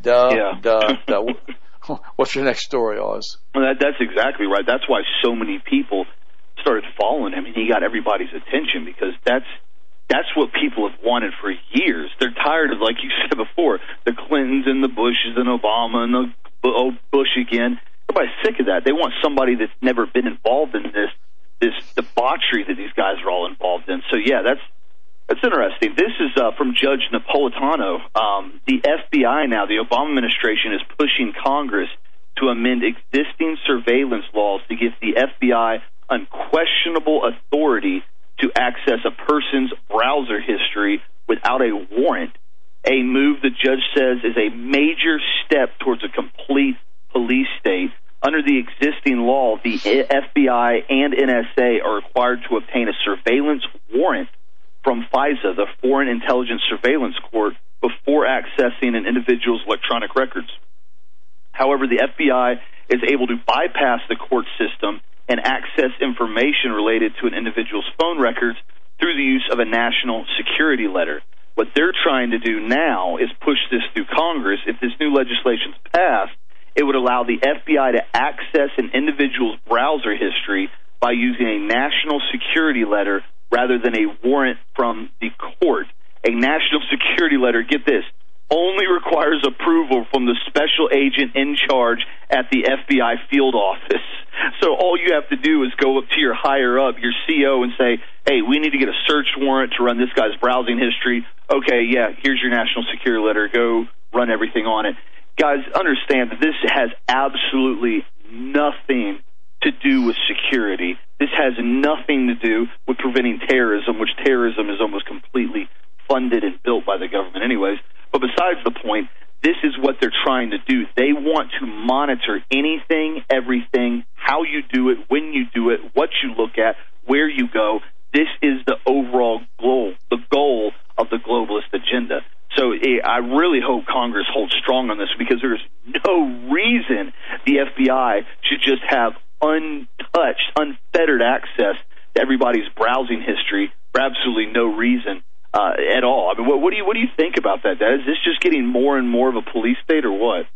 What's your next story, Oz? Well, that's exactly right. That's why so many people started following him, and he got everybody's attention, because that's what people have wanted for years. They're tired of, like you said before, the Clintons and the Bushes and Obama and the old Bush again. Everybody's sick of that. They want somebody that's never been involved in this debauchery that these guys are all involved in. So, yeah, that's interesting. This is from Judge Napolitano. The FBI now, the Obama administration, is pushing Congress to amend existing surveillance laws to give the FBI unquestionable authority to access a person's browser history without a warrant, a move the judge says is a major step towards a complete police state. Under the existing law, the FBI and NSA are required to obtain a surveillance warrant from FISA, the Foreign Intelligence Surveillance Court, before accessing an individual's electronic records. However, the FBI is able to bypass the court system and access information related to an individual's phone records through the use of a national security letter. What they're trying to do now is push this through Congress. If this new legislation is passed, it would allow the FBI to access an individual's browser history by using a national security letter rather than a warrant from the court. A national security letter, get this, only requires approval from the special agent in charge at the FBI field office. So all you have to do is go up to your higher up, your CO, and say, hey, we need to get a search warrant to run this guy's browsing history. Okay, yeah, here's your national security letter. Go run everything on it. Guys, understand that this has absolutely nothing to do with security. This has nothing to do with preventing terrorism, which terrorism is almost completely funded and built by the government anyways. But besides the point, this is what they're trying to do. They want to monitor anything, everything, how you do it, when you do it, what you look at, where you go. This is the overall goal, the goal of the globalist agenda. So I really hope Congress holds strong on this, because there's no reason the FBI should just have untouched, unfettered access to everybody's browsing history for absolutely no reason at all. I mean, what do you think about that? Is this just getting more and more of a police state, or what?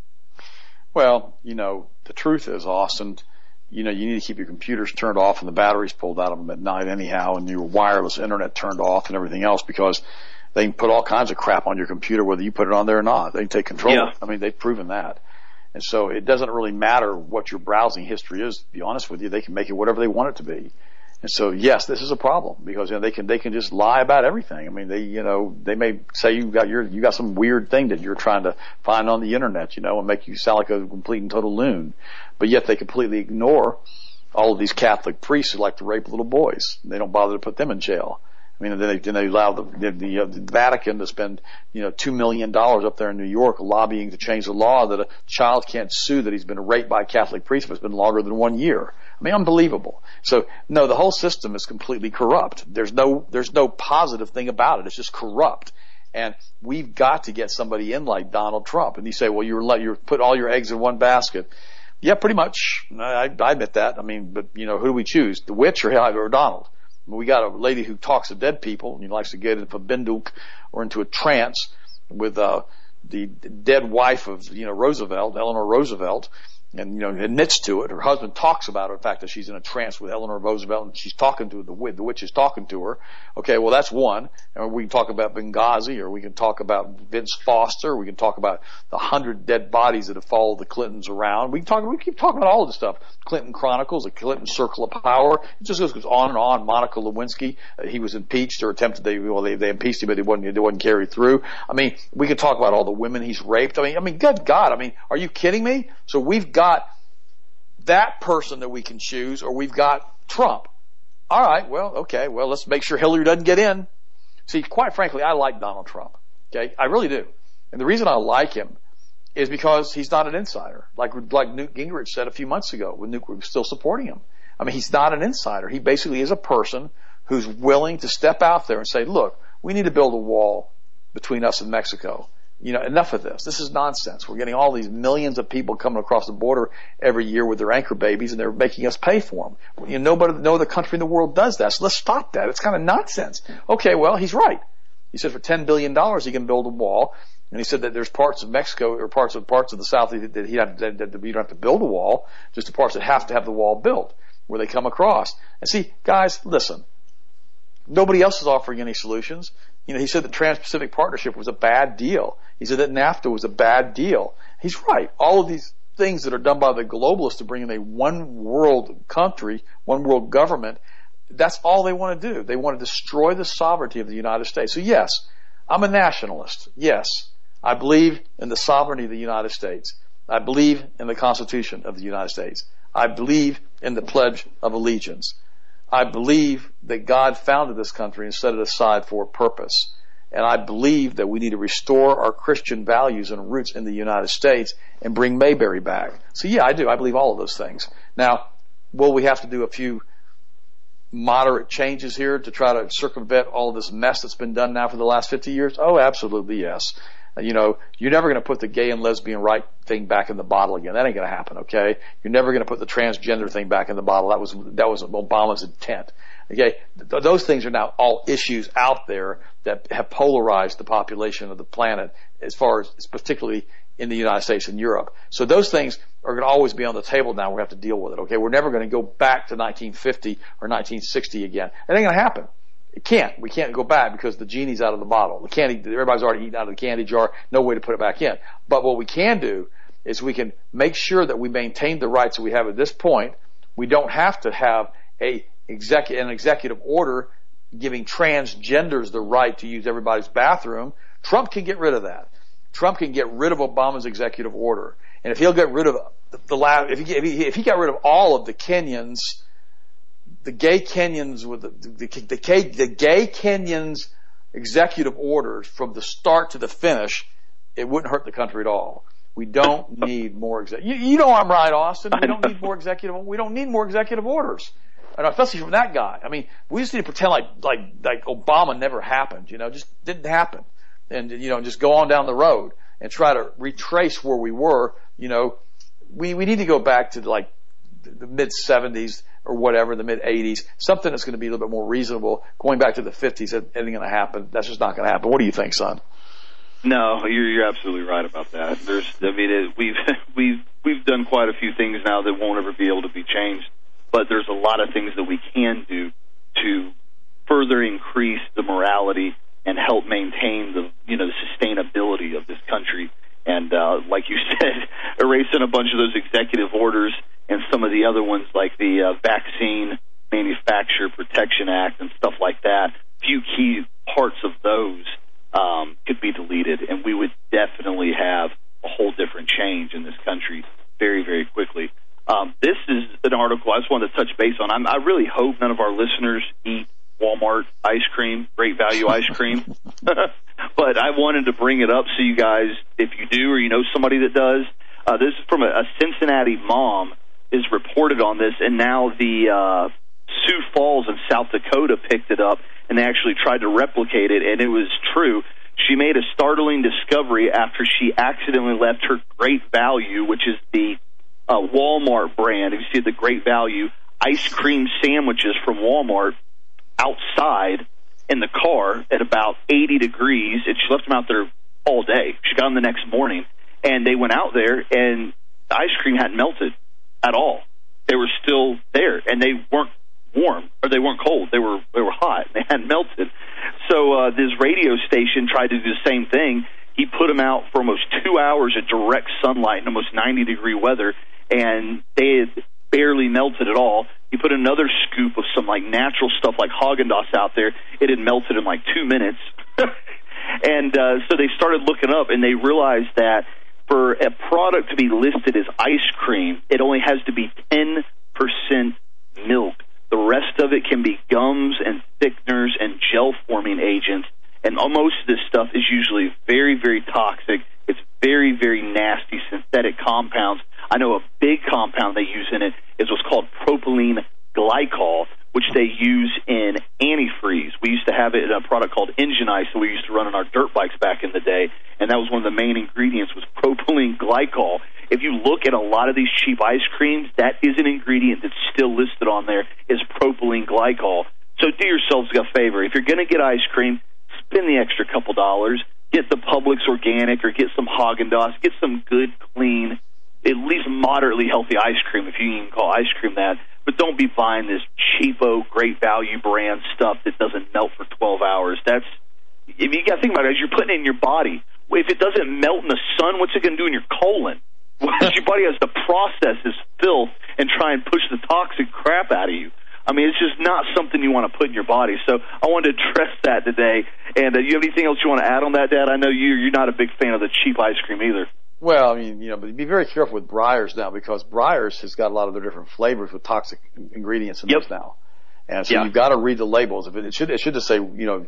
Well, the truth is, Austin, you need to keep your computers turned off and the batteries pulled out of them at night anyhow, and your wireless internet turned off and everything else, because They can put all kinds of crap on your computer, whether you put it on there or not. They can take control Yeah. of it. I mean, they've proven that. And so it doesn't really matter what your browsing history is. To be honest with you, they can make it whatever they want it to be. And so, yes, this is a problem because, they can just lie about everything. I mean, they may say you got some weird thing that you're trying to find on the internet, and make you sound like a complete and total loon. But yet they completely ignore all of these Catholic priests who like to rape little boys. They don't bother to put them in jail. I mean, then they allow the Vatican to spend, $2 million up there in New York lobbying to change the law that a child can't sue that he's been raped by a Catholic priest if it's been longer than 1 year. I mean, unbelievable. So, no, the whole system is completely corrupt. There's no positive thing about it. It's just corrupt. And we've got to get somebody in like Donald Trump. And you say, well, you're put all your eggs in one basket. Yeah, pretty much. I admit that. I mean, but, who do we choose? The witch or Donald? We got a lady who talks to dead people and likes to get into a binduk or into a trance with the dead wife of Roosevelt, Eleanor Roosevelt, and admits to it. Her husband talks about it, the fact that she's in a trance with Eleanor Roosevelt and she's talking to the witch is talking to her. Okay, well that's one. And we can talk about Benghazi, or we can talk about Vince Foster, or we can talk about the 100 dead bodies that have followed the Clintons around. We keep talking about all of this stuff. Clinton Chronicles, the Clinton Circle of Power. It just goes on and on. Monica Lewinsky, he was impeached or attempted. They impeached him, but it wasn't carried through. I mean, we could talk about all the women he's raped. I mean, good God. I mean, are you kidding me? So we've got that person that we can choose, or we've got Trump. All right, well, okay, well, let's make sure Hillary doesn't get in. See, quite frankly, I like Donald Trump. Okay, I really do. And the reason I like him is because he's not an insider. Like Newt Gingrich said a few months ago when Newt was still supporting him. I mean, he's not an insider. He basically is a person who's willing to step out there and say, look, we need to build a wall between us and Mexico. Enough of this. This is nonsense. We're getting all these millions of people coming across the border every year with their anchor babies, and they're making us pay for them. No other country in the world does that. So let's stop that. It's kind of nonsense. Okay, well, he's right. He said for $10 billion he can build a wall, and he said that there's parts of Mexico or parts of the South that you don't have to build a wall, just the parts that have to have the wall built where they come across. And see, guys, listen. Nobody else is offering any solutions. He said the Trans-Pacific Partnership was a bad deal. He said that NAFTA was a bad deal. He's right. All of these things that are done by the globalists to bring in a one world country, one world government, that's all they want to do. They want to destroy the sovereignty of the United States. So yes, I'm a nationalist. Yes, I believe in the sovereignty of the United States. I believe in the Constitution of the United States. I believe in the Pledge of Allegiance. I believe that God founded this country and set it aside for a purpose. And I believe that we need to restore our Christian values and roots in the United States and bring Mayberry back. So yeah, I do. I believe all of those things. Now, will we have to do a few moderate changes here to try to circumvent all of this mess that's been done now for the last 50 years? Oh, absolutely, yes. You're never going to put the gay and lesbian right thing back in the bottle again. That ain't going to happen, okay? You're never going to put the transgender thing back in the bottle. That was Obama's intent. Okay? Those things are now all issues out there that have polarized the population of the planet as far as particularly in the United States and Europe. So those things are going to always be on the table now. We have to deal with it, okay? We're never going to go back to 1950 or 1960 again. That ain't going to happen. We can't go back because the genie's out of the bottle. The candy, everybody's already eaten out of the candy jar. No way to put it back in. But what we can do is we can make sure that we maintain the rights that we have at this point. We don't have to have an executive order giving transgenders the right to use everybody's bathroom. Trump can get rid of that. Trump can get rid of Obama's executive order. And if he'll get rid of if he got rid of all of the Kenyans, the gay Kenyans with the gay Kenyans executive orders from the start to the finish, it wouldn't hurt the country at all. We don't need more you know I'm right, Austin. We don't need more executive orders. And especially from that guy. I mean, we just need to pretend like Obama never happened, just didn't happen. And just go on down the road and try to retrace where we were. We need to go back to like the mid 70s or whatever, the mid 80s, something that's going to be a little bit more reasonable. Going back to the 50s, that ain't going to happen. That's just not going to happen. What do you think, son? No, you're absolutely right about that. We've done quite a few things now that won't ever be able to be changed, but there's a lot of things that we can do to further increase the morality and help maintain the sustainability of this country. And like you said, erasing a bunch of those executive orders and some of the other ones like the Vaccine Manufacturer Protection Act and stuff like that, few key parts of those could be deleted, and we would definitely have a whole different change in this country very, very quickly. This is an article I just wanted to touch base on. I really hope none of our listeners eat Walmart ice cream, Great Value ice cream. But I wanted to bring it up so you guys, if you do or you know somebody that does, this is from a Cincinnati mom is reported on this, and now the Sioux Falls in South Dakota picked it up, and they actually tried to replicate it, and it was true. She made a startling discovery after she accidentally left her Great Value, which is the Walmart brand. If you see the Great Value ice cream sandwiches from Walmart outside in the car at about 80 degrees, and she left them out there all day. She got them the next morning, and they went out there, and the ice cream hadn't melted at all. They were still there, and they weren't warm, or they weren't cold. They were hot. They hadn't melted. So this radio station tried to do the same thing. He put them out for almost 2 hours of direct sunlight in almost 90-degree weather, and they had barely melted at all. He put another scoop of some like natural stuff like Haagen-Dazs out there. It had melted in like 2 minutes. And so they started looking up, and they realized that for a product to be listed as ice cream, it only has to be 10% milk. The rest of it can be gums and thickeners and gel-forming agents, and most of this stuff is usually very, very toxic. It's very, very nasty synthetic compounds. I know a big compound they use in it is what's called propylene glycol, which they use in antifreeze. We used to have it in a product called Engine Ice that we used to run on our dirt bikes back in the day, and that was one of the main ingredients was propylene glycol. If you look at a lot of these cheap ice creams, that is an ingredient that's still listed on there is propylene glycol. So do yourselves a favor. If you're going to get ice cream, spend the extra couple dollars. Get the Publix organic or get some Haagen-Dazs. Get some good, clean, at least moderately healthy ice cream, if you can call ice cream that. But don't be buying this cheapo, Great Value brand stuff that doesn't melt for 12 hours. If you got to think about it, as you're putting it in your body, if it doesn't melt in the sun, what's it going to do in your colon? Your body has to process this filth and try and push the toxic crap out of you. I mean, it's just not something you want to put in your body. So I wanted to address that today. And you have anything else you want to add on that, Dad? I know you're not a big fan of the cheap ice cream either. Well, I mean, but be very careful with Breyers now, because Breyers has got a lot of their different flavors with toxic ingredients in those now. And so you've got to read the labels. It should just say,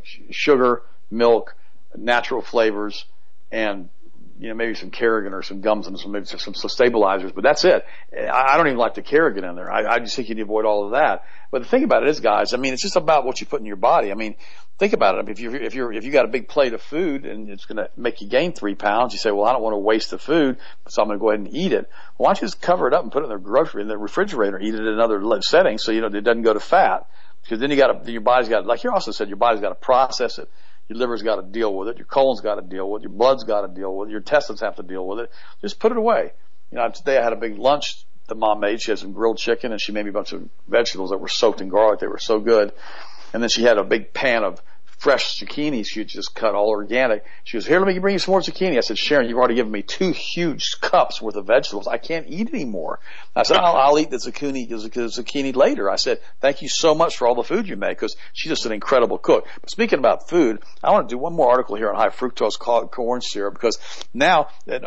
sugar, milk, natural flavors, and maybe some Kerrigan or some gums and maybe some stabilizers, but that's it. I don't even like the Kerrigan in there. I just think you need to avoid all of that. But the thing about it is, guys, I mean, it's just about what you put in your body. I mean, think about it. If you got a big plate of food and it's going to make you gain 3 pounds, you say, well, I don't want to waste the food, so I'm going to go ahead and eat it. Well, why don't you just cover it up and put it in the refrigerator, eat it in another setting so it doesn't go to fat. Because then your body's got, like you also said, your body's got to process it. Your liver's got to deal with it. Your colon's got to deal with it. Your blood's got to deal with it. Your intestines have to deal with it. Just put it away. Today I had a big lunch that Mom made. She had some grilled chicken, and she made me a bunch of vegetables that were soaked in garlic. They were so good. And then she had a big pan of fresh zucchini she had just cut, all organic. She goes, here, let me bring you some more zucchini. I said, Sharon, you've already given me 2 huge cups worth of vegetables. I can't eat anymore. I said, I'll eat the zucchini later. I said, thank you so much for all the food you make, because she's just an incredible cook. But speaking about food, I want to do one more article here on high fructose corn syrup, because now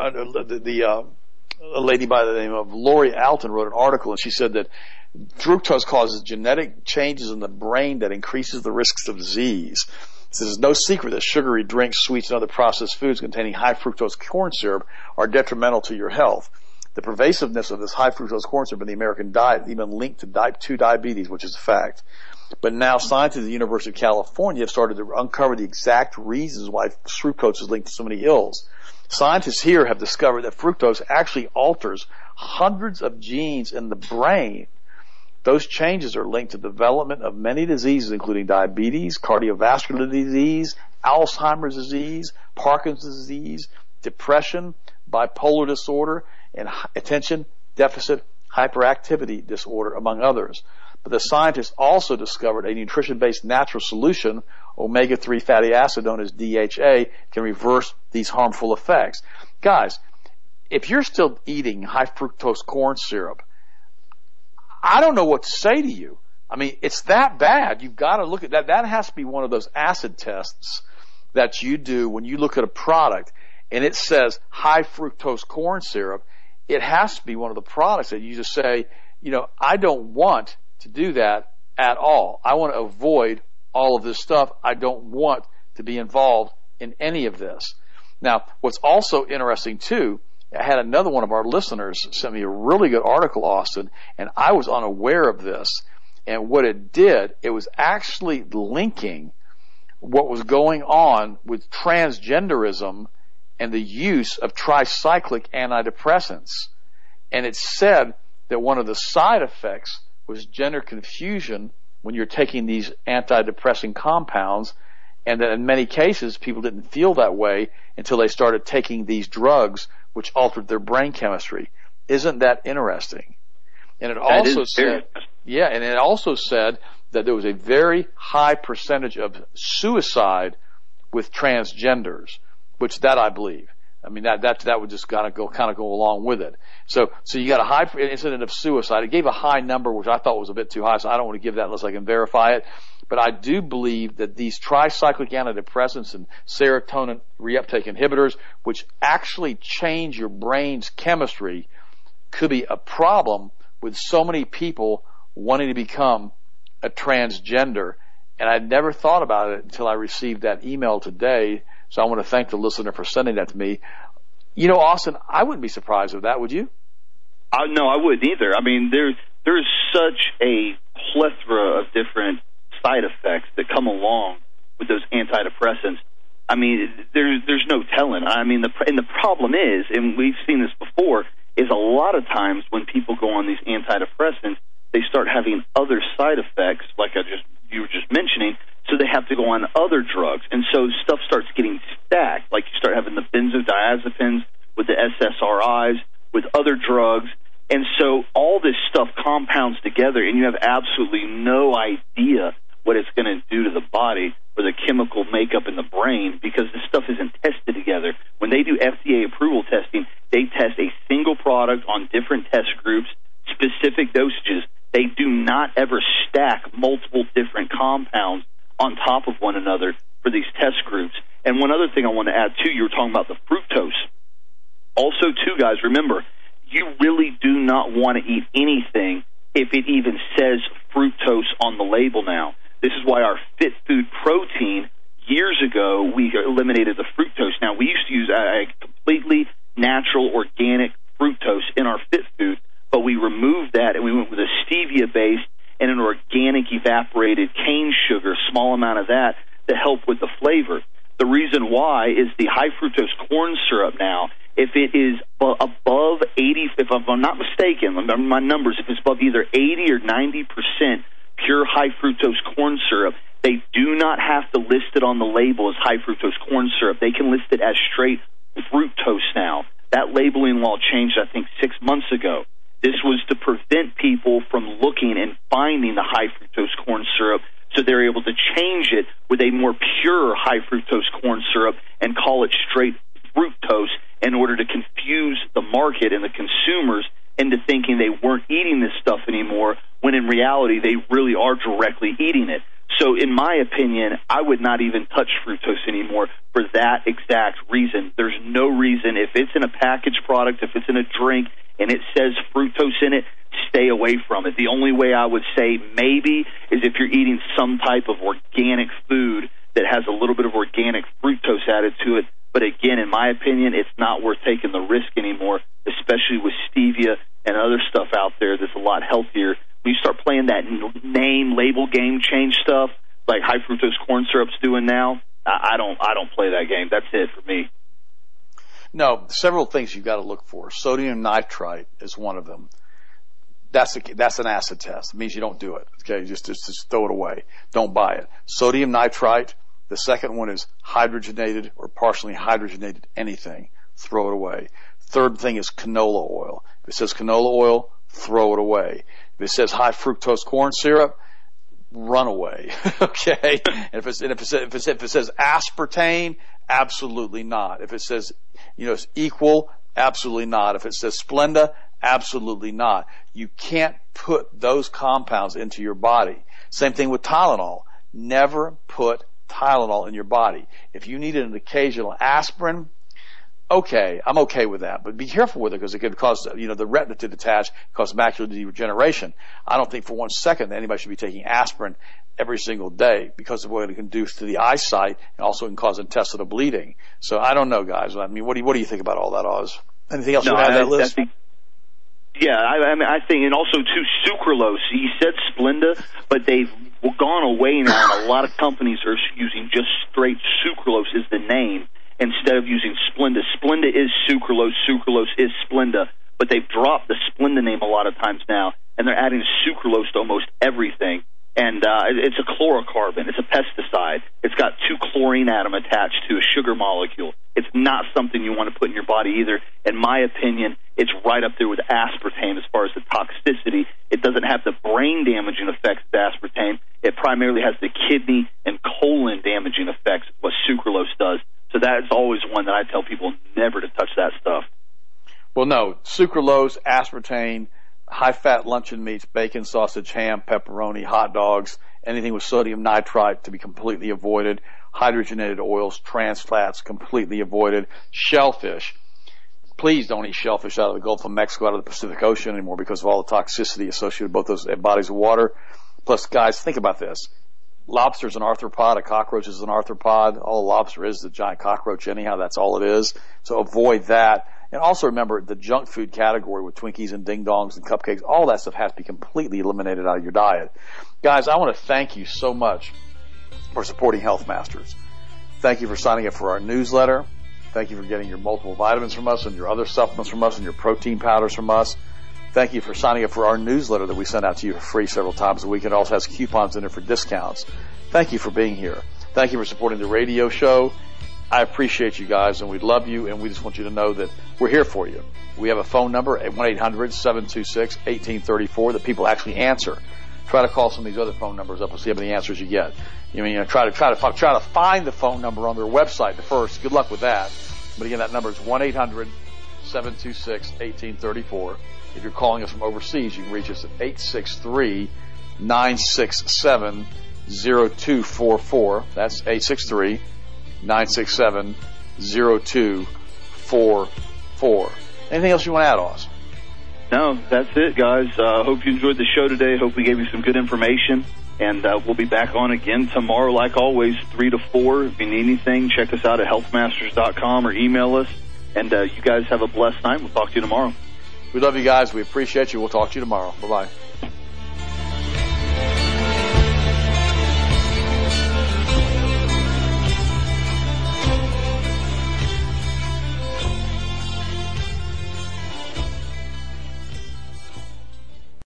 a lady by the name of Lori Alton wrote an article, and she said that fructose causes genetic changes in the brain that increases the risks of disease. It says, it's no secret that sugary drinks, sweets, and other processed foods containing high fructose corn syrup are detrimental to your health. The pervasiveness of this high fructose corn syrup in the American diet even linked to type 2 diabetes, which is a fact. But now scientists at the University of California have started to uncover the exact reasons why fructose is linked to so many ills. Scientists here have discovered that fructose actually alters hundreds of genes in the brain. Those changes are linked to the development of many diseases, including diabetes, cardiovascular disease, Alzheimer's disease, Parkinson's disease, depression, bipolar disorder, and attention deficit hyperactivity disorder, among others. But the scientists also discovered a nutrition-based natural solution, omega-3 fatty acid known as DHA, can reverse these harmful effects. Guys, if you're still eating high fructose corn syrup, I don't know what to say to you. I mean, it's that bad. You've got to look at that. That has to be one of those acid tests that you do when you look at a product and it says high fructose corn syrup. It has to be one of the products that you just say, I don't want to do that at all. I want to avoid all of this stuff. I don't want to be involved in any of this. Now, what's also interesting too, I had another one of our listeners send me a really good article, Austin, and I was unaware of this. And what it did, it was actually linking what was going on with transgenderism and the use of tricyclic antidepressants. And it said that one of the side effects was gender confusion when you're taking these antidepressant compounds, and that in many cases people didn't feel that way until they started taking these drugs which altered their brain chemistry. Isn't that interesting? And it also said, and it also said that there was a very high percentage of suicide with transgenders, which that I believe. I mean, that would just kind of go along with it. So you got a high incident of suicide. It gave a high number, which I thought was a bit too high, so I don't want to give that unless I can verify it. But I do believe that these tricyclic antidepressants and serotonin reuptake inhibitors, which actually change your brain's chemistry, could be a problem with so many people wanting to become a transgender. And I'd never thought about it until I received that email today. So I want to thank the listener for sending that to me. Austin, I wouldn't be surprised with that, would you? No, I wouldn't either. I mean, there's such a plethora of different side effects that come along with those antidepressants. I mean, there's no telling. I mean, the problem is, and we've seen this before, is a lot of times when people go on these antidepressants, they start having other side effects, like you were just mentioning, so they have to go on other drugs. And so stuff starts getting stacked, like you start having the benzodiazepines with the SSRIs, with other drugs. And so all this stuff compounds together, and you have absolutely no idea what it's going to do to the body or the chemical makeup in the brain, because this stuff isn't tested together. When they do FDA approval testing, they test a single product on different test groups, specific dosages. They do not ever stack multiple different compounds on top of one another for these test groups. And one other thing I want to add, too, you were talking about the fructose. Also, too, guys, remember, you really do not want to eat anything if it even says fructose on the label now. This is why our Fit Food protein, years ago, we eliminated the fructose. Now, we used to use a completely natural, organic fructose in our Fit Food, but we removed that and we went with a stevia-based and an organic evaporated cane sugar, small amount of that, to help with the flavor. The reason why is the high fructose corn syrup now, if it is above 80, if I'm not mistaken, my numbers, if it's above either 80 or 90% pure high fructose corn syrup, they do not have to list it on the label as high fructose corn syrup. They can list it as straight fructose now. That labeling law changed, I think, 6 months ago. This was to prevent people from looking and finding the high fructose corn syrup, so they're able to change it with a more pure high fructose corn syrup and call it straight fructose in order to confuse the market and the consumers into thinking they weren't eating this stuff anymore, when in reality they really are directly eating it. So in my opinion, I would not even touch fructose anymore for that exact reason. There's no reason, if it's in a packaged product, if it's in a drink, and it says fructose in it, stay away from it. The only way I would say maybe is if you're eating some type of organic food that has a little bit of organic fructose added to it. But again, in my opinion, it's not worth taking the risk anymore, especially with stevia and other stuff out there that's a lot healthier. When you start playing that name, label game change stuff, like high fructose corn syrup's doing now, I don't play that game. That's it for me. No, several things you've got to look for. Sodium nitrite is one of them. That's an acid test. It means you don't do it. Okay, just throw it away. Don't buy it. Sodium nitrite. The second one is hydrogenated or partially hydrogenated anything. Throw it away. Third thing is canola oil. If it says canola oil, throw it away. If it says high fructose corn syrup, run away. Okay? And if it says aspartame, absolutely not. If it says, it's equal, absolutely not. If it says Splenda, absolutely not. You can't put those compounds into your body. Same thing with Tylenol. Never put Tylenol in your body. If you need an occasional aspirin, okay, I'm okay with that, but be careful with it because it could cause, the retina to detach, cause macular degeneration. I don't think for 1 second that anybody should be taking aspirin every single day because of what it can do to the eyesight and also can cause intestinal bleeding. So I don't know, guys. I mean, what do you think about all that, Oz? Anything else you want to add to that list? I think, and also too, sucralose. You said Splenda, but they've gone away now, and a lot of companies are using just straight sucralose as the name instead of using Splenda. Splenda is sucralose, sucralose is Splenda, but they've dropped the Splenda name a lot of times now, and they're adding sucralose to almost everything. And it's a chlorocarbon. It's a pesticide. It's got 2 chlorine atoms attached to a sugar molecule. It's not something you want to put in your body either. In my opinion, it's right up there with aspartame as far as the toxicity. It doesn't have the brain-damaging effects of aspartame. It primarily has the kidney and colon-damaging effects, what sucralose does. So that's always one that I tell people never to touch that stuff. Well, no, sucralose, aspartame, high-fat luncheon meats, bacon, sausage, ham, pepperoni, hot dogs, anything with sodium nitrite to be completely avoided, hydrogenated oils, trans fats, completely avoided, shellfish. Please don't eat shellfish out of the Gulf of Mexico, out of the Pacific Ocean anymore because of all the toxicity associated with both those bodies of water. Plus, guys, think about this. Lobster's an arthropod, a cockroach is an arthropod. All a lobster is a giant cockroach anyhow, that's all it is. So avoid that. And also remember the junk food category with Twinkies and Ding Dongs and cupcakes, all that stuff has to be completely eliminated out of your diet. Guys, I want to thank you so much for supporting Health Masters. Thank you for signing up for our newsletter. Thank you for getting your multiple vitamins from us and your other supplements from us and your protein powders from us. Thank you for signing up for our newsletter that we send out to you for free several times a week. It also has coupons in it for discounts. Thank you for being here. Thank you for supporting the radio show. I appreciate you guys, and we love you, and we just want you to know that we're here for you. We have a phone number at 1-800-726-1834 that people actually answer. Try to call some of these other phone numbers up and see how many answers you get. Try to find the phone number on their website first. Good luck with that. But again, that number is 1-800-726-1834. If you're calling us from overseas, you can reach us at 863-967-0244. That's 863-967-0244. Anything else you want to add, Oz? No, that's it, guys. Hope you enjoyed the show today. Hope we gave you some good information. And we'll be back on again tomorrow, like always, 3 to 4. If you need anything, check us out at healthmasters.com or email us. And you guys have a blessed night. We'll talk to you tomorrow. We love you guys. We appreciate you. We'll talk to you tomorrow. Bye-bye.